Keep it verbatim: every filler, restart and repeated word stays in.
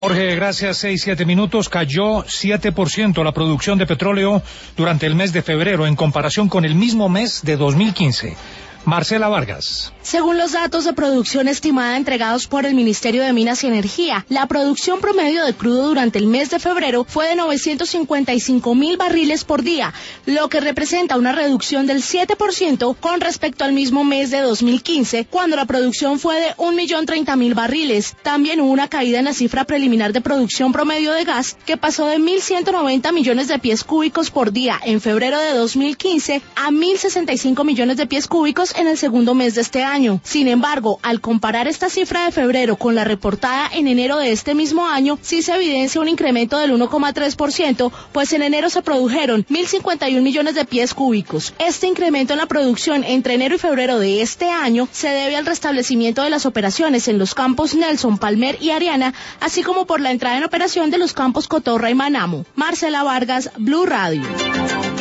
Jorge, gracias. Seis, siete minutos. Cayó siete por ciento la producción de petróleo durante el mes de febrero en comparación con el mismo mes de dos mil quince. Marcela Vargas. Según los datos de producción estimada entregados por el Ministerio de Minas y Energía, la producción promedio de crudo durante el mes de febrero fue de novecientos cincuenta y cinco mil barriles por día, lo que representa una reducción del siete por ciento con respecto al mismo mes de dos mil quince, cuando la producción fue de un millón treinta mil barriles. También hubo una caída en la cifra preliminar de producción promedio de gas, que pasó de mil ciento noventa millones de pies cúbicos por día en febrero de dos mil quince a mil sesenta y cinco millones de pies cúbicos en el segundo mes de este año. Sin embargo, al comparar esta cifra de febrero con la reportada en enero de este mismo año, sí se evidencia un incremento del uno coma tres por ciento, pues en enero se produjeron mil cincuenta y un millones de pies cúbicos. Este incremento en la producción entre enero y febrero de este año se debe al restablecimiento de las operaciones en los campos Nelson, Palmer y Ariana, así como por la entrada en operación de los campos Cotorra y Manamo. Marcela Vargas, Blue Radio.